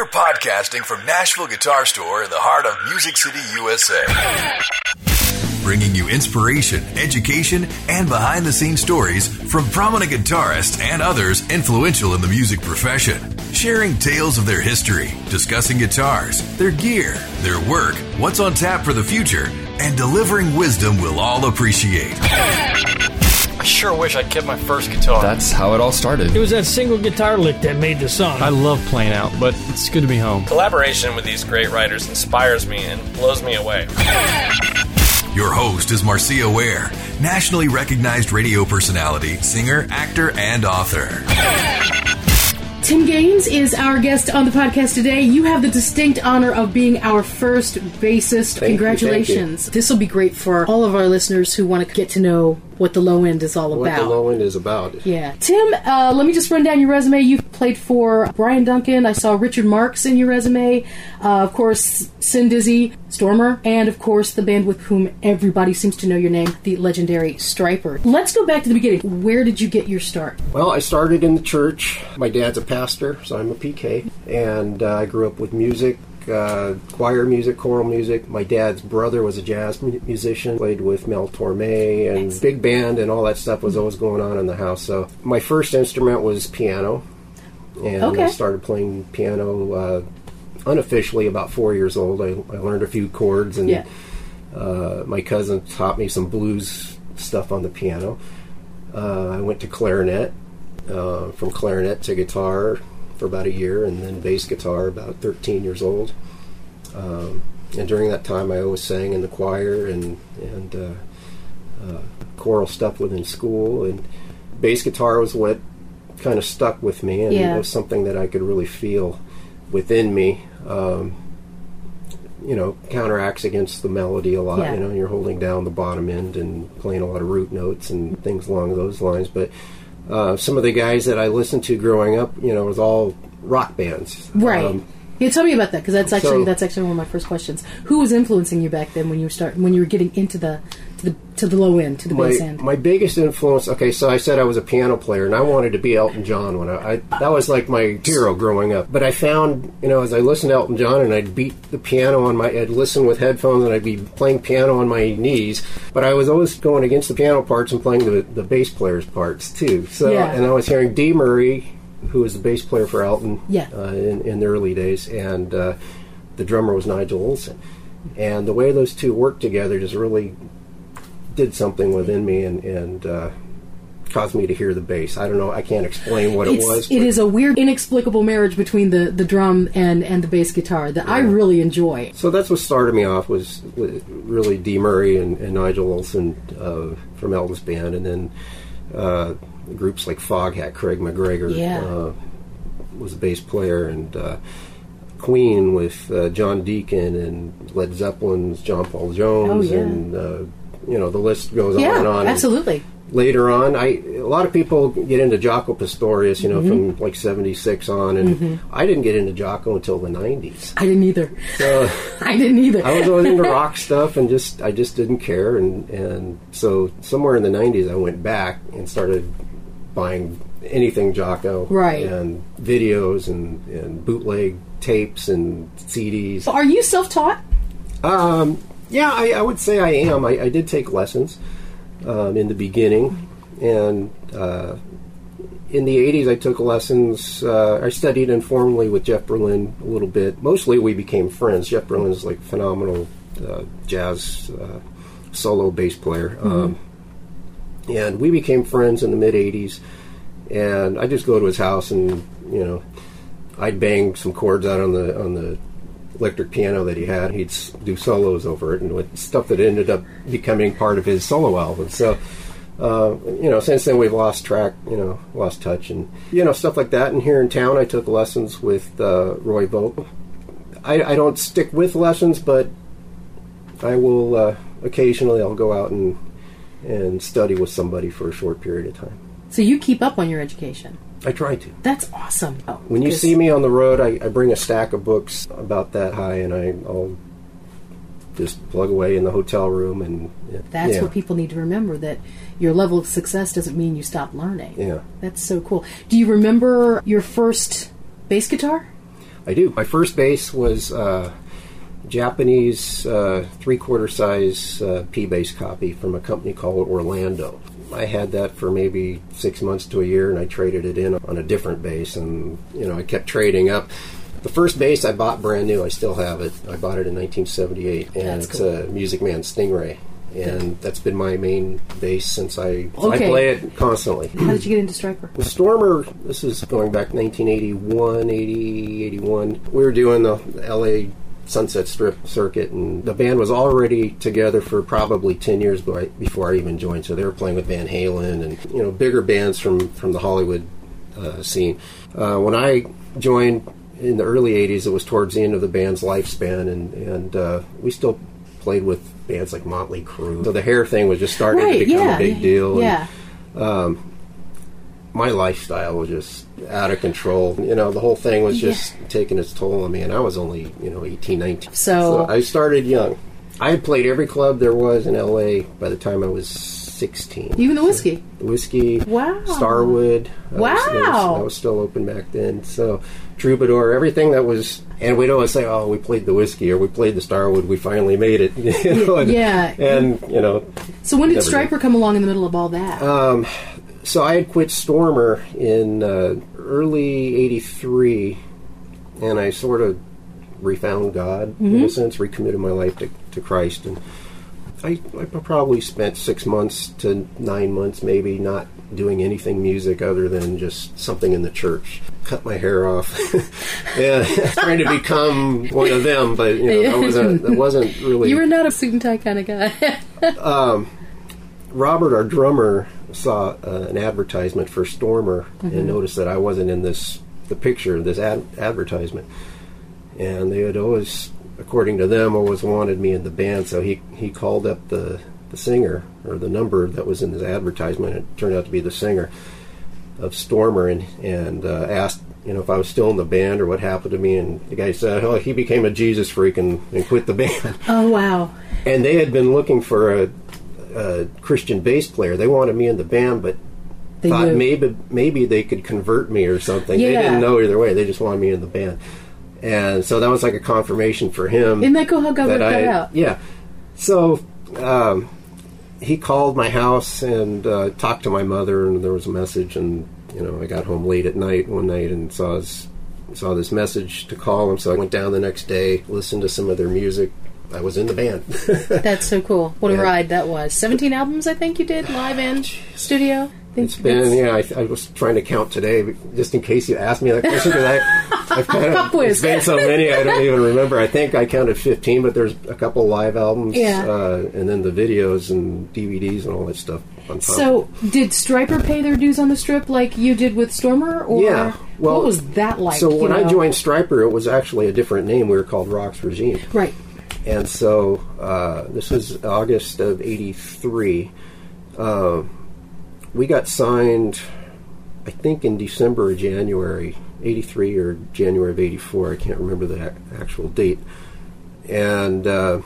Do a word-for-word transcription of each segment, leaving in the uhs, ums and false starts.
We're podcasting from Nashville Guitar Store in the heart of Music City, U S A. Bringing you inspiration, education, and behind-the-scenes stories from prominent guitarists and others influential in the music profession. Sharing tales of their history, discussing guitars, their gear, their work, what's on tap for the future, and delivering wisdom we'll all appreciate. I sure wish I'd kept my first guitar. That's how it all started. It was that single guitar lick that made the song. I love playing out, but it's good to be home. Collaboration with these great writers inspires me and blows me away. Your host is Marcia Ware, nationally recognized radio personality, singer, actor, and author. Tim Gaines is our guest on the podcast today. You have the distinct honor of being our first bassist. Thank Congratulations. You, this will be great for all of our listeners who want to get to know what the low end is all what about. What the low end is about. Yeah. Tim, uh, let me just run down your resume. You've played for Brian Duncan. I saw Richard Marx in your resume. Uh, of course, Sin Dizzy, Stormer, and of course the band with whom everybody seems to know your name, the legendary Stryper. Let's go back to the beginning. Where did you get your start? Well, I started in the church. My dad's a pastor, so I'm a P K. And uh, I grew up with music. Uh, choir music, choral music. My dad's brother was a jazz mu- musician, played with Mel Torme, and big band and all that stuff was always going on in the house. So my first instrument was piano, and okay. I started playing piano uh, unofficially about four years old. I, I learned a few chords, and yeah. uh, my cousin taught me some blues stuff on the piano. Uh, I went to clarinet, uh, from clarinet to guitar for about a year, and then bass guitar about thirteen years old. Um, and during that time, I always sang in the choir and and uh, uh, choral stuff within school. And bass guitar was what kind of stuck with me, and yeah. it was something that I could really feel within me. Um, you know, counteracts against the melody a lot. Yeah. You know, you're holding down the bottom end and playing a lot of root notes and things along those lines. But Uh, some of the guys that I listened to growing up, you know, was all rock bands. Right. Um, yeah, tell me about that, because that's actually so, that's actually one of my first questions. Who was influencing you back then when you start when you were getting into the to the to the low end, to the my, bass end? My biggest influence. Okay, so I said I was a piano player, and I wanted to be Elton John when I, I that was like my hero growing up. But I found, you know, as I listened to Elton John, and I'd beat the piano on my, I'd listen with headphones, and I'd be playing piano on my knees. But I was always going against the piano parts and playing the the bass players' parts too. So, yeah. and I was hearing Dee Murray, who was the bass player for Elton, yeah. uh, in, in the early days, and uh, the drummer was Nigel Olsson. And the way those two worked together just really did something within me and, and uh, caused me to hear the bass. I don't know, I can't explain what it's, it was. It is a weird, inexplicable marriage between the, the drum and, and the bass guitar that yeah. I really enjoy. So that's what started me off, was, was really Dee Murray and, and Nigel Olsson uh, from Elton's band, and then uh, groups like Foghat, Craig McGregor yeah. uh, was a bass player, and uh, Queen with uh, John Deacon, and Led Zeppelin's John Paul Jones, oh, yeah. and uh, you know, the list goes yeah, on and on. Absolutely. And later on, I a lot of people get into Jaco Pastorius, you know, mm-hmm. from like seventy-six on, and mm-hmm. I didn't get into Jaco until the nineties. I didn't either. So I didn't either. I was always into rock stuff, and just I just didn't care, and and so somewhere in the nineties, I went back and started buying anything Jaco, right, and videos and, and bootleg tapes and C Ds. Are you self-taught? Um, yeah, I, I would say I am. I, I did take lessons um, in the beginning, and uh, in the eighties I took lessons. Uh, I studied informally with Jeff Berlin a little bit. Mostly we became friends. Jeff Berlin is like a phenomenal uh, jazz uh, solo bass player. Mm-hmm. Um, and we became friends in the mid-eighties, and I just go to his house and, you know, I'd bang some chords out on the on the electric piano that he had. He'd do solos over it, and with stuff that ended up becoming part of his solo album. So, uh, you know, since then we've lost track, you know, lost touch, and, you know, stuff like that. And here in town I took lessons with uh, Roy Vogt. I, I don't stick with lessons, but I will, uh, occasionally I'll go out and, and study with somebody for a short period of time. So you keep up on your education? I try to. That's awesome. Oh, when you see me on the road, I, I bring a stack of books about that high, and I, I'll just plug away in the hotel room. And that's yeah. what people need to remember, that your level of success doesn't mean you stop learning. Yeah. That's so cool. Do you remember your first bass guitar? I do. My first bass was uh, Japanese uh, three-quarter size uh, P-bass copy from a company called Orlando. I had that for maybe six months to a year, and I traded it in on a different bass, and you know I kept trading up. The first bass I bought brand new. I still have it. I bought it in nineteen seventy-eight, and That's it's cool. a Music Man Stingray, and that's been my main bass since I Okay. I play it constantly. How did you get into Striper? With Stormer, this is going back nineteen eighty-one, eighty, eighty-one. We were doing the L A Sunset Strip circuit, and the band was already together for probably ten years before I even joined. So they were playing with Van Halen and you know bigger bands from from the Hollywood uh, scene. Uh, when I joined in the early eighties, it was towards the end of the band's lifespan, and and uh, we still played with bands like Motley Crue. So the hair thing was just starting Right, to become yeah, a big deal. Yeah. And, um, my lifestyle was just out of control. You know, the whole thing was just yeah. taking its toll on me, and I was only, you know, eighteen, nineteen. So, so I started young. I had played every club there was in L A by the time I was sixteen. Even the Whiskey? The Whiskey. Wow. Starwood. Wow. I was, that, was, that was still open back then. So Troubadour, everything that was... And we'd always say, oh, we played the Whiskey or we played the Starwood, we finally made it. you know, and, yeah. And, you know... So when did Striper come along in the middle of all that? Um... So I had quit Stormer in uh, early eighty-three, and I sort of refound God, mm-hmm. in a sense, recommitted my life to, to Christ. And I, I probably spent six months to nine months maybe not doing anything music other than just something in the church. Cut my hair off. yeah, trying to become one of them, but you know, I wasn't, I wasn't really... You were not a suit and tie kind of guy. um, Robert, our drummer, saw uh, an advertisement for Stormer mm-hmm. and noticed that I wasn't in this the picture, this ad- advertisement. And they had always, according to them, always wanted me in the band. So he, he called up the, the singer, or the number that was in this advertisement. It turned out to be the singer of Stormer, and, and uh, asked, you know, if I was still in the band or what happened to me. And the guy said, oh, he became a Jesus freak and, and quit the band. Oh, wow. And they had been looking for a a Christian bass player. They wanted me in the band, but they thought knew. maybe maybe they could convert me or something. Yeah. They didn't know either way. They just wanted me in the band. And so that was like a confirmation for him. Isn't that cool how God worked that out? Yeah. So um, he called my house and uh, talked to my mother, and there was a message, and you know, I got home late at night one night and saw his, saw this message to call him. So I went down the next day, listened to some of their music. I was in the band. That's so cool. What a yeah. ride that was. seventeen albums, I think you did, live and studio. I think it's been, yeah, I, I was trying to count today, just in case you asked me that question, because I, I've kind of, it's been so many, I don't even remember. I think I counted fifteen, but there's a couple live albums, yeah. uh, and then the videos and D V Ds and all that stuff on top. So, did Striper pay their dues on the Strip like you did with Stormer? Or yeah. Well, what was that like? So when know? I joined Striper, it was actually a different name. We were called Rock's Regime. Right. And so uh, this was August of eighty-three. Uh, we got signed, I think, in December or January, eighty-three or January of eighty-four. I can't remember the ac- actual date. And uh,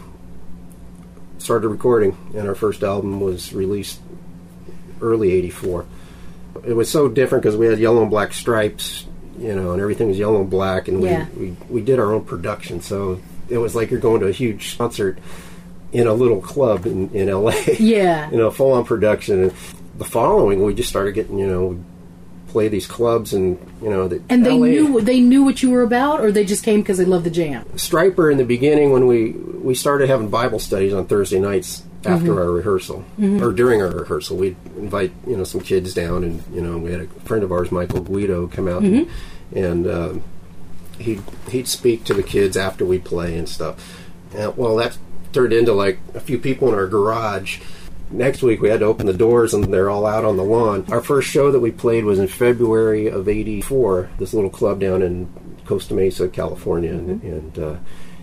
started recording, and our first album was released early eighty-four. It was so different because we had yellow and black stripes, you know, and everything was yellow and black, and we, yeah. we, we did our own production, so it was like you're going to a huge concert in a little club in, in L A. Yeah. You know, full-on production. And the following, we just started getting, you know, play these clubs, and, you know... The and they L A, knew they knew what you were about, or they just came because they loved the jam? Striper, in the beginning, when we, we started having Bible studies on Thursday nights after mm-hmm. our rehearsal, mm-hmm. or during our rehearsal, we'd invite, you know, some kids down, and, you know, we had a friend of ours, Michael Guido, come out mm-hmm. and... and um, He'd, he'd speak to the kids after we'd play and stuff. And, well, that turned into like a few people in our garage. Next week we had to open the doors and they're all out on the lawn. Our first show that we played was in February of eighty-four, this little club down in Costa Mesa, California. Mm-hmm. And, and uh,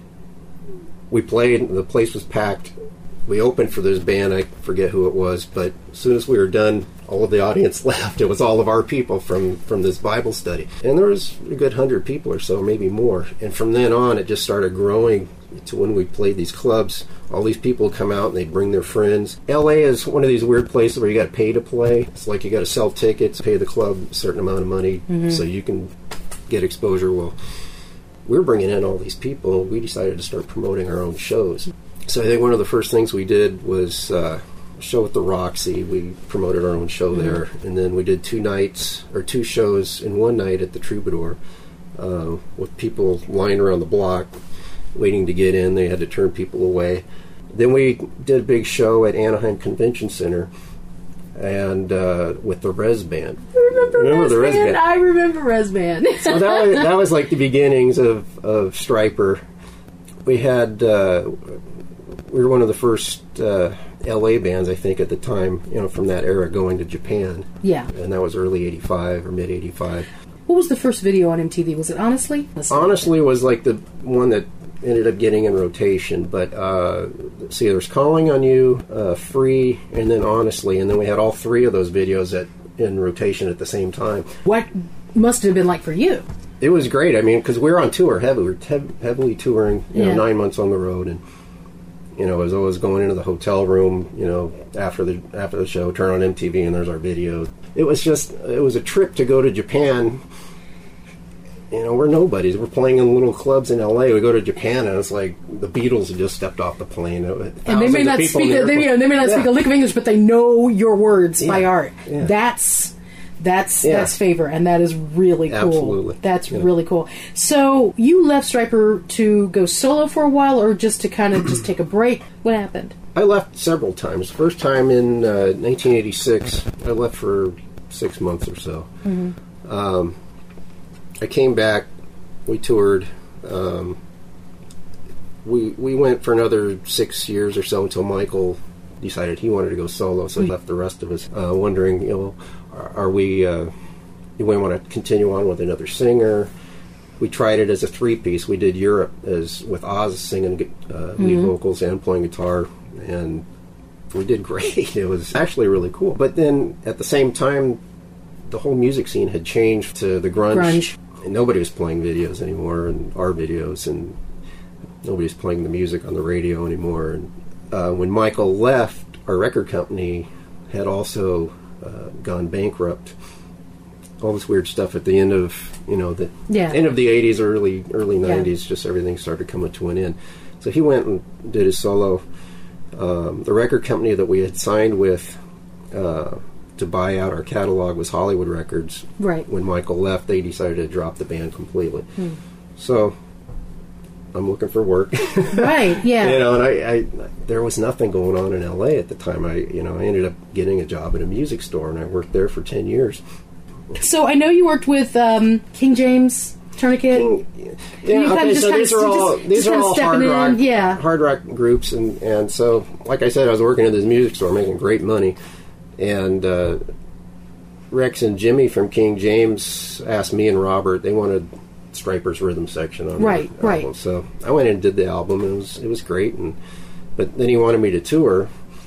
we played, and the place was packed. We opened for this band, I forget who it was, but as soon as we were done, all of the audience left. It was all of our people from, from this Bible study. And there was a good hundred people or so, maybe more. And from then on, it just started growing to when we played these clubs. All these people would come out and they'd bring their friends. L A is one of these weird places where you got to pay to play. It's like you got to sell tickets, pay the club a certain amount of money mm-hmm. so you can get exposure. Well, we were bringing in all these people. We decided to start promoting our own shows. So I think one of the first things we did was uh, a show at the Roxy. We promoted our own show mm-hmm. there. And then we did two nights, or two shows in one night at the Troubadour uh, with people lying around the block waiting to get in. They had to turn people away. Then we did a big show at Anaheim Convention Center, and uh, with the Rez Band. I remember, remember Rez the Rez Band. Band. I remember Rez Band. So that was, that was like the beginnings of, of Stryper. We had uh, we were one of the first uh, L A bands, I think, at the time, you know, from that era going to Japan. Yeah, and that was early eighty-five or mid eighty-five. What was the first video on M T V? Was it Honestly? Honestly was like the one that ended up getting in rotation, but uh, see, there's Calling on You, uh, Free, and then Honestly, and then we had all three of those videos at in rotation at the same time. What must it have been like for you? It was great. I mean, because we were on tour heavily, we were te- heavily touring, you know, yeah. nine months on the road, and you know, I was always going into the hotel room, you know, after the after the show, turn on M T V, and there's our video. It was just, it was a trip to go to Japan. You know, we're nobodies. We're playing in little clubs in L A. We go to Japan, and it's like the Beatles had just stepped off the plane. And they may not speak. A, they, you know, they may not yeah. speak a lick of English, but they know your words yeah. by heart. Yeah. That's that's yeah. that's favor, and that is really cool. Absolutely, that's yeah. really cool. So you left Stryper to go solo for a while, or just to kind of just take a break? What happened? I left several times. First time in uh, nineteen eighty-six, I left for six months or so. Mm-hmm. Um, I came back, we toured, um, we we went for another six years or so until Michael decided he wanted to go solo, so he left the rest of us uh, wondering, you know, are, are we, uh, do we want to continue on with another singer? We tried it as a three-piece. We did Europe as with Oz singing uh, mm-hmm. lead vocals and playing guitar, and we did great. It was actually really cool. But then at the same time, the whole music scene had changed to the grunge. grunge. And nobody was playing videos anymore, and our videos, and nobody was playing the music on the radio anymore. And uh, when Michael left, our record company had also uh, gone bankrupt. All this weird stuff at the end of, you know, the yeah. end of the eighties, early early nineties, yeah. just everything started coming to an end. So he went and did his solo. Um, the record company that we had signed with uh, to buy out our catalog was Hollywood Records. Right. When Michael left, they decided to drop the band completely. Hmm. So I'm looking for work. Right. Yeah. You know, and I, I, there was nothing going on in L A at the time. I, you know, I ended up getting a job at a music store, and I worked there for ten years. So I know you worked with um, King James, Tourniquet. King, yeah. Okay. So these are all just, these just are all hard rock, in, yeah. hard rock groups, and and so like I said, I was working at this music store, making great money. And uh, Rex and Jimmy from King James asked me and Robert, they wanted Stryper's rhythm section on right, the album. Right. So I went in and did the album, and it was it was great. And but then he wanted me to tour,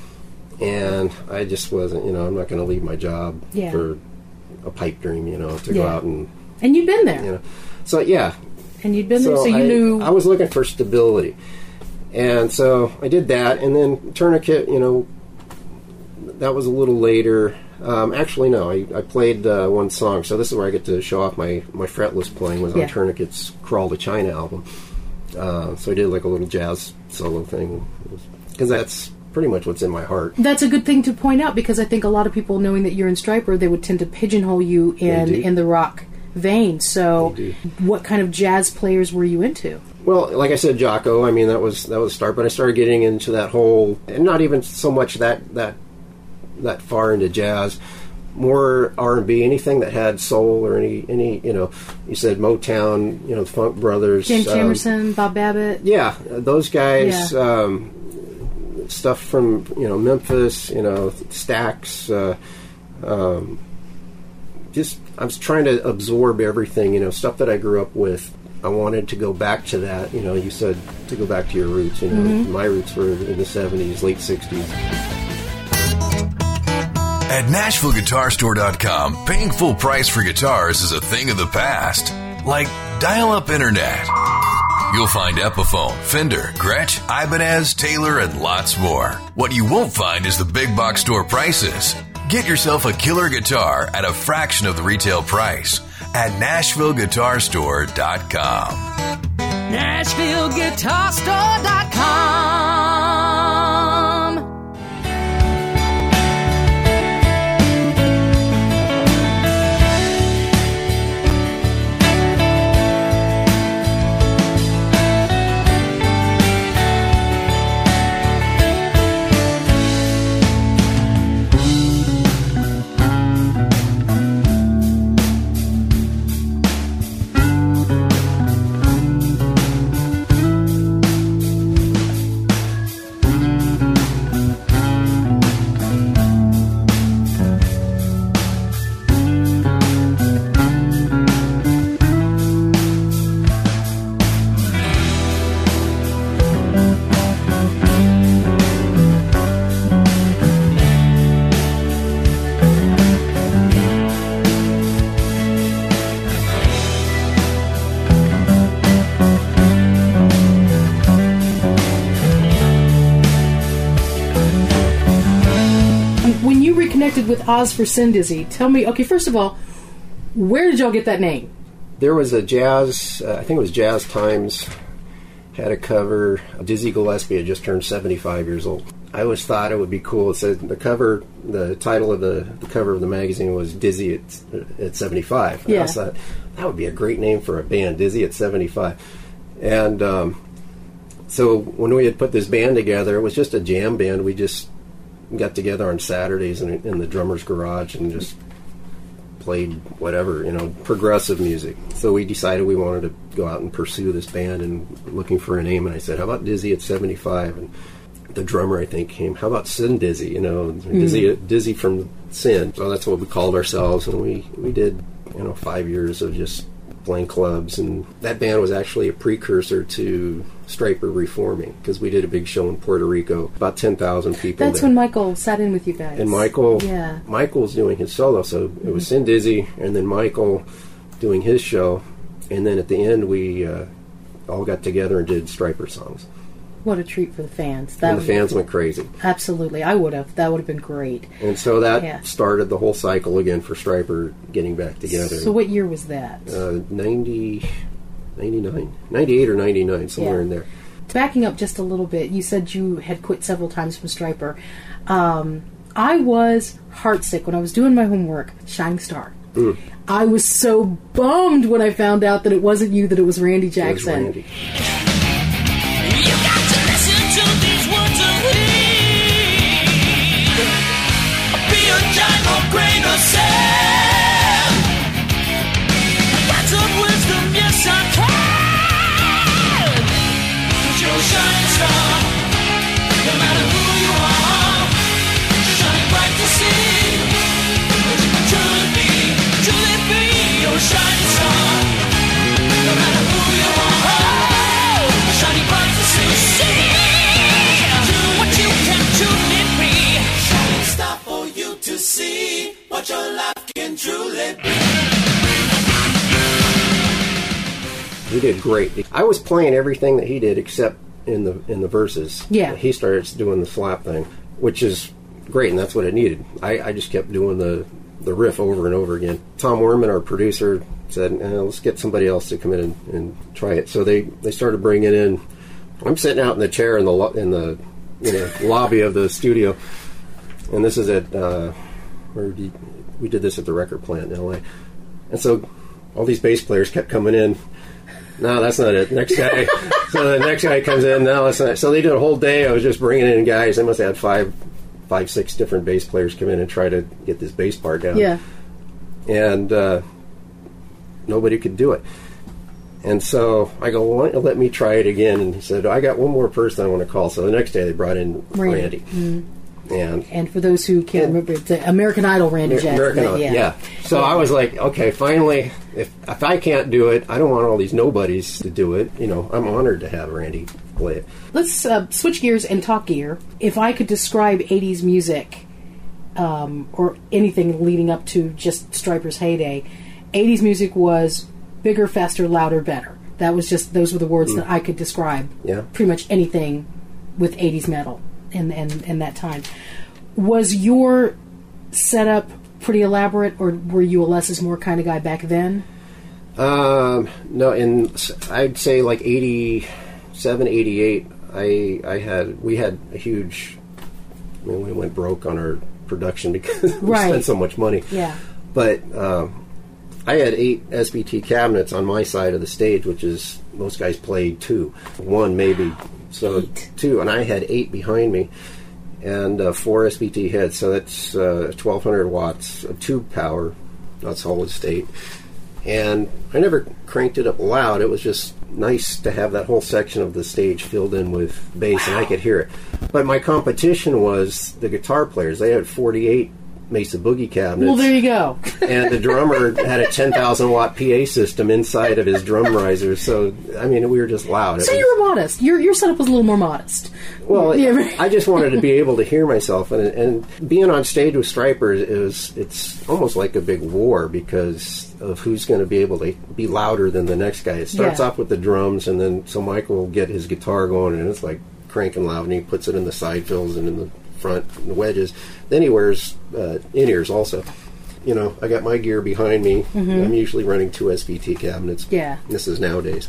and I just wasn't, you know, I'm not going to leave my job yeah. for a pipe dream, you know, to yeah. go out and and you'd been there, you know. So yeah, and you'd been so there, so you I, knew. I was looking for stability, and so I did that, and then Tourniquet, you know. That was a little later. Um, actually, no. I, I played uh, one song, so this is where I get to show off my, my fretless playing. Was on yeah. Tourniquet's "Crawl to China" album. Uh, so I did like a little jazz solo thing, because that's pretty much what's in my heart. That's a good thing to point out, because I think a lot of people, knowing that you're in Stryper, they would tend to pigeonhole you in in the rock vein. So, what kind of jazz players were you into? Well, like I said, Jaco. I mean, that was that was the start. But I started getting into that whole, and not even so much that that. that far into jazz, more R and B, anything that had soul or any, any you know, you said Motown, you know, the Funk Brothers. James um, Jamerson, Bob Babbitt. Yeah, those guys, yeah. um, stuff from, you know, Memphis, you know, Stax, uh, um, just, I was trying to absorb everything, you know, stuff that I grew up with. I wanted to go back to that, you know, you said to go back to your roots, you know, mm-hmm. my roots were in the seventies, late sixties. At Nashville Guitar Store dot com, paying full price for guitars is a thing of the past. Like dial-up internet. You'll find Epiphone, Fender, Gretsch, Ibanez, Taylor, and lots more. What you won't find is the big box store prices. Get yourself a killer guitar at a fraction of the retail price at Nashville Guitar Store dot com. Nashville Guitar Store dot com. With Oz for Sin Dizzy, tell me, okay, first of all, where did y'all get that name? There was a jazz, uh, I think it was Jazz Times, had a cover. Dizzy Gillespie had just turned seventy-five years old. I always thought it would be cool. It said the cover, the title of the, the cover of the magazine was Dizzy at, at seventy-five. Yeah. I thought that would be a great name for a band, Dizzy at seventy-five. And um, so when we had put this band together, it was just a jam band. We just got together on Saturdays in, in the drummer's garage and just played whatever, you know, progressive music. So we decided we wanted to go out and pursue this band and looking for a name. And I said, how about Dizzy at seventy-five? And the drummer, I think, came, how about Sin Dizzy? You know, mm-hmm. Dizzy, Dizzy from Sin. So that's what we called ourselves. And we, we did, you know, five years of just playing clubs. And that band was actually a precursor to Stryper reforming, because we did a big show in Puerto Rico, about ten thousand people. That's there. when Michael sat in with you guys. And Michael, yeah. Michael's doing his solo, so mm-hmm. it was Sin Dizzy, and then Michael doing his show, and then at the end we uh, all got together and did Stryper songs. What a treat for the fans. That and the fans went crazy. Absolutely. I would have. That would have been great. And so that yeah. started the whole cycle again for Stryper getting back together. So what year was that? Uh, ninety, ninety-nine, ninety-eight or ninety-nine, somewhere yeah. in there. Backing up just a little bit, you said you had quit several times from Stryper. Um, I was heartsick when I was doing my homework, Shining Star. Mm. I was so bummed when I found out that it wasn't you, that it was Randy Jackson. It was Randy. You got to listen to these words of his. Be a giant or grain of sand. Words of wisdom, yes I can. 'Cause you're a shining star. No matter who you are, shining bright to see. But you can truly be, truly be your shining star. No matter who you are, shining bright to see. What you can truly be. Shining star for you to see. What your life can truly be. He did great. I was playing everything that he did except in the in the verses. Yeah. He started doing the slap thing, which is great, and that's what it needed. I, I just kept doing the, the riff over and over again. Tom Werman, our producer, said, eh, let's get somebody else to come in and, and try it. So they, they started bringing in... I'm sitting out in the chair in the lo- in the you know, lobby of the studio, and this is at... Uh, where did, we did this at the record plant in L A. And so all these bass players kept coming in. No, that's not it. Next guy. So the next guy comes in. No, that's not it. So they did a whole day. I was just bringing in guys. They must have had five, five, six different bass players come in and try to get this bass part down. Yeah. And uh, nobody could do it. And so I go, well, why don't you let me try it again? And he said, I got one more person I want to call. So the next day they brought in Randy. Randy. Mm-hmm. And, and for those who can't remember, it's American Idol Randy Jackson. American Idol, yeah. yeah. So yeah. I was like, okay, finally, if if I can't do it, I don't want all these nobodies to do it. You know, I'm honored to have Randy play it. Let's uh, switch gears and talk gear. If I could describe eighties music, um, or anything leading up to just Stryper's heyday, eighties music was bigger, faster, louder, better. That was just, those were the words mm. that I could describe yeah. pretty much anything with eighties metal. In, in, in that time. Was your setup pretty elaborate, or were you a less is more kind of guy back then? Um, no, in I'd say like eighty-seven, eighty-eight, I I had we had a huge. I mean, we went broke on our production because we Right. spent so much money. Yeah. But um, I had eight S B T cabinets on my side of the stage, which is most guys played two, one maybe, so Eight. two, and I had eight behind me, and uh, four S B T heads. So that's uh, twelve hundred watts of tube power, not solid state. And I never cranked it up loud. It was just nice to have that whole section of the stage filled in with bass, and I could hear it. But my competition was the guitar players. They had forty-eight Mesa Boogie cabinets. Well, there you go. And the drummer had a ten thousand watt P A system inside of his drum riser. So, I mean, we were just loud. So It you was- were modest. Your your setup was a little more modest. well, Yeah, right. I just wanted to be able to hear myself, and and being on stage with Stryper is it's almost like a big war because of who's going to be able to be louder than the next guy. It starts Yeah. off with the drums, and then so Michael will get his guitar going, and it's like cranking loud, and he puts it in the side fills and in the front and the wedges. Then he wears uh, in ears also. You know, I got my gear behind me. I'm usually running two S B T cabinets. Yeah. This is nowadays.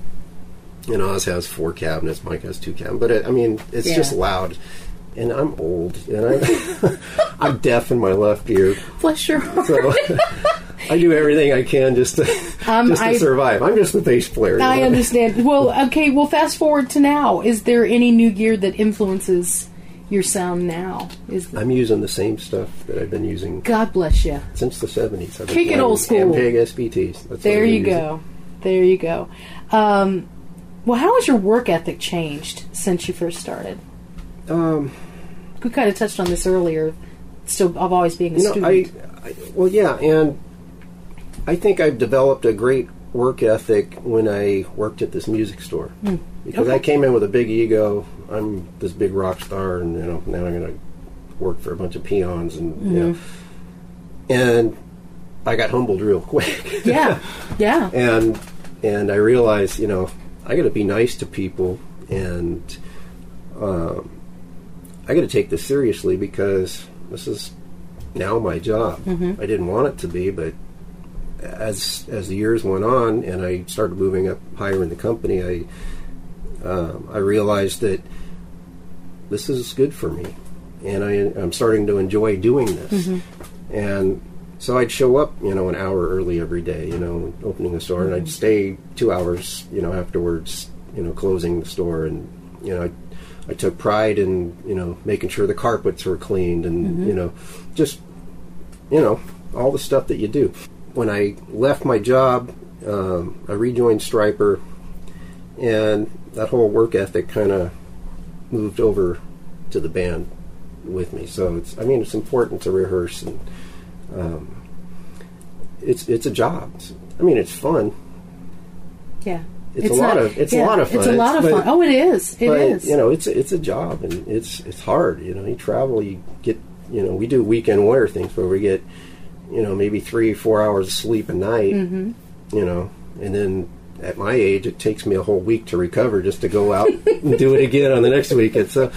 And Oz has four cabinets, Mike has two cabinets. But, it, I mean, it's Yeah. just loud. And I'm old. And I, I'm deaf in my left ear. Bless your heart. So I do everything I can just to, Um, just to I- survive. I'm just the bass player. you I know? understand. Well, okay, well, fast forward to now. Is there any new gear that influences your sound now? Is I'm using the same stuff that I've been using God bless you. since the seventies. I've been Kick it playing old school. Ampeg S B Ts. That's what There I've been you using. go. There you go. Um, well, how has your work ethic changed since you first started? Um, We kind of touched on this earlier. Still, of always being a you know, student. I, I well, yeah, and I think I've developed a great work ethic when I worked at this music store because I Okay. came in with a big ego. I'm this big rock star, and you know now I'm going to work for a bunch of peons, and you know, and I got humbled real quick. yeah, yeah. and and I realized, you know, I got to be nice to people, and um, I got to take this seriously because this is now my job. I didn't want it to be, but as as the years went on, and I started moving up higher in the company, I um, I realized that this is good for me, and I, I'm starting to enjoy doing this, and. So I'd show up, you know, an hour early every day, you know, opening the store, and I'd stay two hours, you know, afterwards, you know, closing the store, and you know, I, I took pride in, you know, making sure the carpets were cleaned, and you know, just, you know, all the stuff that you do. When I left my job, um, I rejoined Stryper, and that whole work ethic kind of moved over to the band with me. So it's, I mean, it's important to rehearse and. Um, it's it's a job. It's, I mean, it's fun. Yeah. It's, a lot not- of it's yeah, a lot of fun. It's a lot of but- fun. Oh, it is. It but, is. You know, it's it's a job, and it's it's hard. You know, you travel, you get, you know, we do weekend warrior things where we get, you know, maybe three four hours of sleep a night. Mm-hmm. You know, and then at my age, it takes me a whole week to recover just to go out and do it again on the next weekend. So.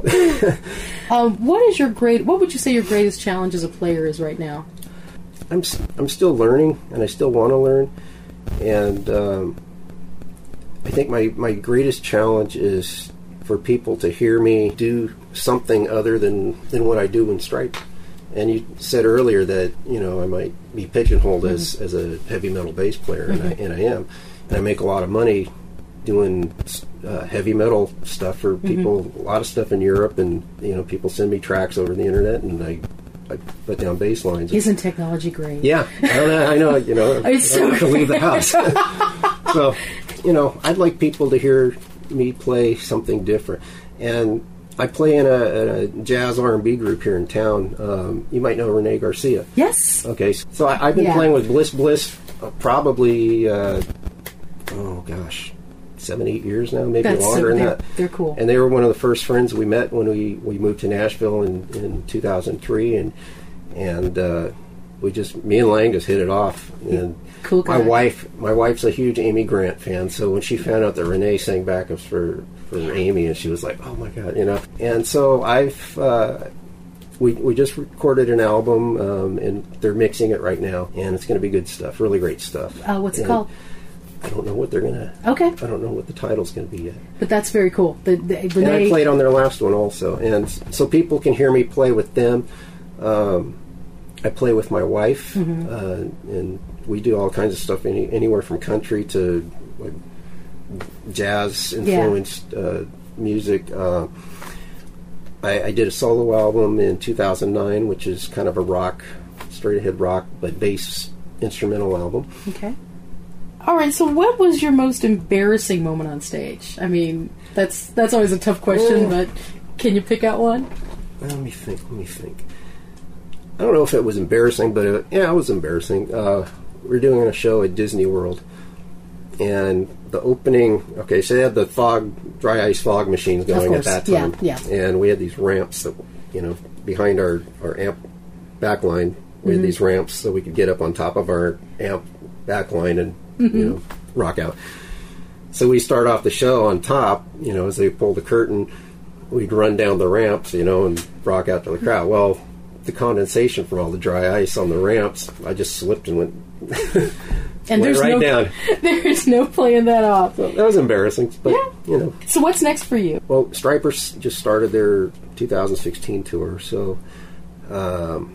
Um, what is your great? What would you say your greatest challenge as a player is right now? I'm s- I'm still learning, and I still want to learn, and um, I think my, my greatest challenge is for people to hear me do something other than, than what I do in Stripe. And you said earlier that, you know, I might be pigeonholed Mm-hmm. as, as a heavy metal bass player, and, I, and I am, and I make a lot of money doing uh, heavy metal stuff for people. Mm-hmm. A lot of stuff in Europe, and you know, people send me tracks over the internet, and I. I put down bass lines. Isn't technology great? Yeah, I don't know. I know. You know, It's I don't so have to leave the house. So, you know, I'd like people to hear me play something different. And I play in a, a jazz R and B group here in town. Um, you might know Renee Garcia. Yes. Okay, so I, I've been Yeah. playing with Bliss Bliss uh, probably, uh, oh gosh, seven, eight years now, maybe That's so- longer than they're- that. they're cool. And they were one of the first friends we met when we, we moved to Nashville in, in two thousand three, and and uh, we just me and Lang just hit it off. And Cool my guy. wife, my wife's a huge Amy Grant fan, so when she found out that Renee sang backups for for Amy, and she was like, oh my god, you know. And so I've. Uh, we we just recorded an album, um, and they're mixing it right now, and it's going to be good stuff, really great stuff. Uh, what's it And called? I don't know what they're going to... Okay. I don't know what the title's going to be yet. But that's very cool. The, the, And Renee, I played on their last one also, and so people can hear me play with them. Um, I play with my wife, Mm-hmm. uh, and we do all kinds of stuff, any, anywhere from country to like, jazz-influenced uh, music. Uh, I, I did a solo album in two thousand nine, which is kind of a rock, straight-ahead rock, but bass instrumental album. Okay. All right. So, what was your most embarrassing moment on stage? I mean, that's that's always a tough question, Oh. but can you pick out one? Let me think. Let me think. I don't know if it was embarrassing, but it, yeah, it was embarrassing. Uh, we were doing a show at Disney World, and the opening. Okay, so they had the fog, dry ice fog machines going course, at that yeah, time, yeah. and we had these ramps that, you know, behind our our amp backline. We Mm-hmm. had these ramps so we could get up on top of our amp backline and Mm-hmm. you know rock out. So we start off the show on top. You know, as they pull the curtain, we'd run down the ramps, you know, and rock out to the crowd. Well, the condensation from all the dry ice on the ramps, I just slipped and went, And went there's right no down. there's no playing that off. So that was embarrassing, but Yeah. you know. So, what's next for you? Well, Stripers just started their two thousand sixteen tour, so um,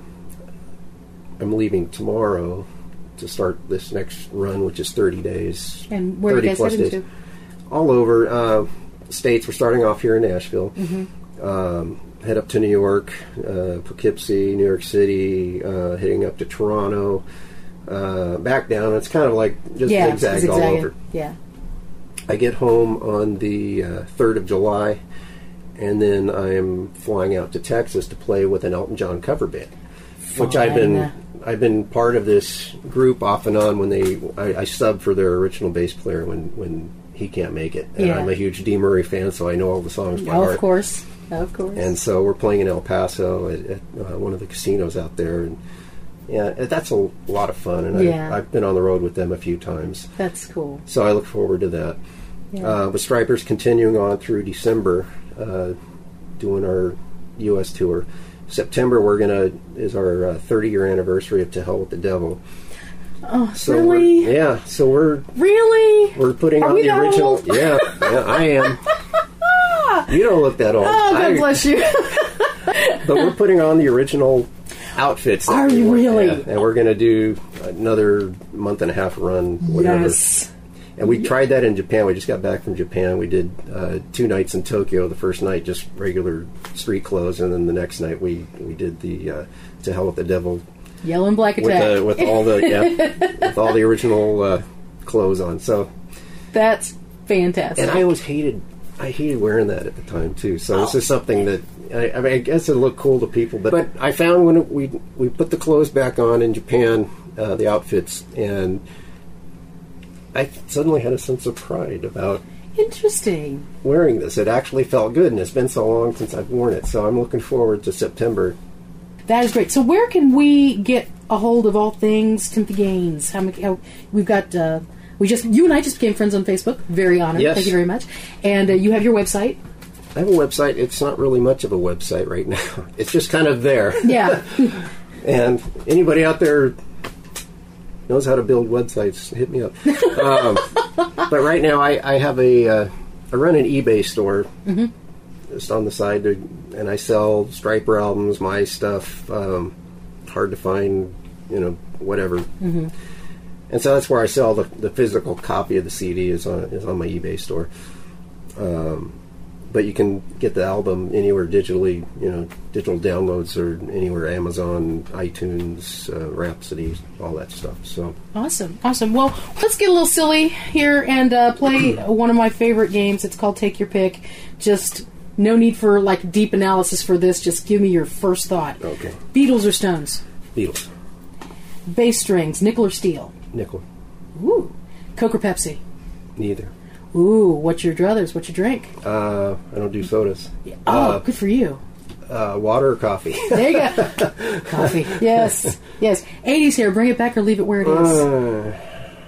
I'm leaving tomorrow to start this next run, which is thirty days. And where are you thirty guys plus heading days. to? All over uh, states. We're starting off here in Nashville. Mm-hmm. Um, head up to New York, uh, Poughkeepsie, New York City, uh, heading up to Toronto, uh, back down. It's kind of like just Yeah, zigzagged all zigzagging. over. Yeah. I get home on the uh, third of July, and then I'm flying out to Texas to play with an Elton John cover band, which I've been I've been part of this group off and on. When they I, I subbed for their original bass player when, when he can't make it, and Yeah. I'm a huge Dee Murray fan, so I know all the songs by Oh, heart. of course. Of course. And so we're playing in El Paso at, at uh, one of the casinos out there, and yeah, that's a lot of fun. And Yeah. I, I've been on the road with them a few times. That's cool. So I look forward to that. Yeah. Uh, with Stripers continuing on through December, uh, doing our U S tour. September we're gonna is our uh, thirty year anniversary of To Hell with the Devil. Oh, So really? we're- yeah, so we're Really? we're putting Are on we the that original. old? Yeah, yeah, I am. You don't look that old. Oh, God I- bless you. But we're putting on the original outfits. that Are we you want. really? Yeah, and we're going to do another month and a half run, whatever. Yes. And we tried that in Japan. We just got back from Japan. We did uh, two nights in Tokyo. The first night, just regular street clothes, and then the next night we, we did the uh, To Hell with the Devil Yellow and black with, attack. the, with all the yeah, with all the original uh, clothes on. So, That's fantastic. and I always hated I hated wearing that at the time too. So this is something that I, I mean, I guess it looked cool to people, but but I found when it, we we put the clothes back on in Japan, uh, the outfits, and I suddenly had a sense of pride about Interesting. wearing this. It actually felt good, and it's been so long since I've worn it. So I'm looking forward to September. That is great. So where can we get a hold of all things Timothy Gaines? How, many- how we've got uh, we just you and I just became friends on Facebook. Very honored. Yes. Thank you very much. And uh, you have your website. I have a website. It's not really much of a website right now. It's just kind of there. Yeah. And anybody out there knows how to build websites, hit me up. Um, but right now, I, I have a uh, I run an eBay store Mm-hmm. just on the side, to, and I sell Striper albums, my stuff, um, hard to find, you know, whatever. Mm-hmm. And so that's where I sell the, the physical copy of the C D is on is on my eBay store. Um, but you can get the album anywhere digitally, you know, digital downloads or anywhere, Amazon, iTunes, uh, Rhapsody, all that stuff. So Awesome. Awesome. Well, let's get a little silly here and uh, play one of my favorite games. It's called Take Your Pick. Just no need for like deep analysis for this. Just give me your first thought. okay, Beatles or Stones? Beatles, Bass strings, nickel or steel? nickel, Ooh. Coke or Pepsi? neither. Ooh. What's your druthers? What's your drink? Uh, I don't do sodas. Oh, Uh, good for you. uh, water or coffee? There you go. Coffee. Yes. Yes. eighties hair, bring it back or leave it where it is. Uh,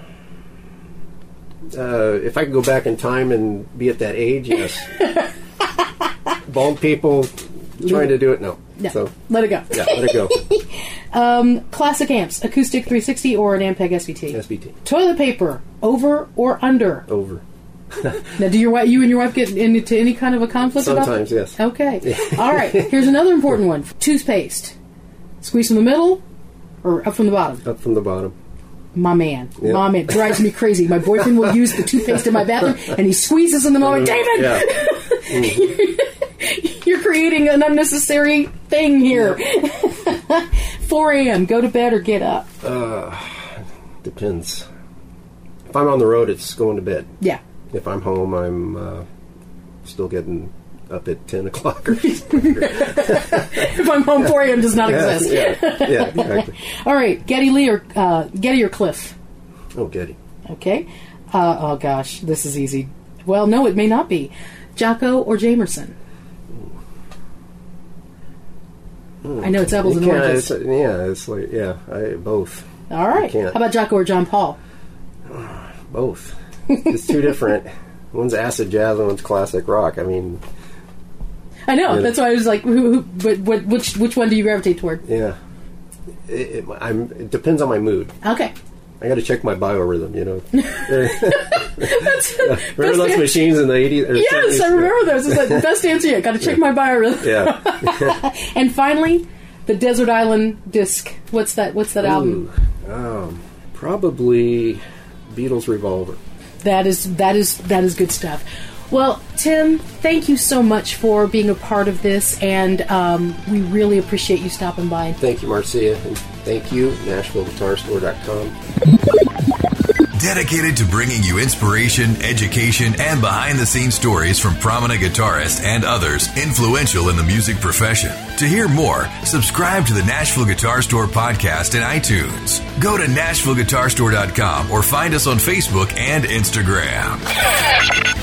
uh, if I could go back in time and be at that age, yes. Bald people Trying to do it? No. No. So Let it go. yeah, let it go. um, classic amps, acoustic three sixty or an Ampeg S V T? S B T. Toilet paper, over or under? Over. Now, do your wife, you and your wife get into any kind of a conflict Sometimes, about yes. Okay. All right. Here's another important one. Toothpaste. Squeeze from the middle or up from the bottom? Up from the bottom. My man. Yeah. My man. Drives me crazy. My boyfriend will use the toothpaste in my bathroom, and he squeezes in the moment. David! Yeah. Mm-hmm. You're creating an unnecessary thing here. four a.m. Go to bed or get up? Uh, depends. If I'm on the road, it's going to bed. Yeah. If I'm home, I'm uh, still getting up at ten o'clock. Or If I'm home, four a.m. does not yeah, exist. yeah, yeah, exactly. All right. Geddy Lee or uh, Geddy or Cliff? Oh, Geddy. Okay. Uh, oh, gosh. This is easy. Well, no, it may not be. Jocko or Jamerson? Mm. I know it's apples and You can't- oranges. It's, yeah, it's like, yeah, I, both. All right. You can't. How about Jocko or John Paul? Both. It's two different. One's acid jazz and one's classic rock. I mean, I know. Yeah. That's why I was like, who, who, but, what, which which one do you gravitate toward? yeah. It, it, I'm, it depends on my mood. Okay. I got to check my biorhythm, you know. That's, Remember those an- machines in the eighties? Or Yes, seventies? I remember those. It's like the best answer yet. Got to check my biorhythm. Yeah. And finally, the Desert Island disc. What's that? What's that album? Ooh, um, probably Beatles Revolver. That is that is that is good stuff. Well, Tim, thank you so much for being a part of this, and um, we really appreciate you stopping by. Thank you, Marcia, and thank you, Nashville Guitar Store dot com. Dedicated to bringing you inspiration, education, and behind-the-scenes stories from prominent guitarists and others influential in the music profession. To hear more, subscribe to the Nashville Guitar Store podcast in iTunes. Go to Nashville Guitar Store dot com or find us on Facebook and Instagram.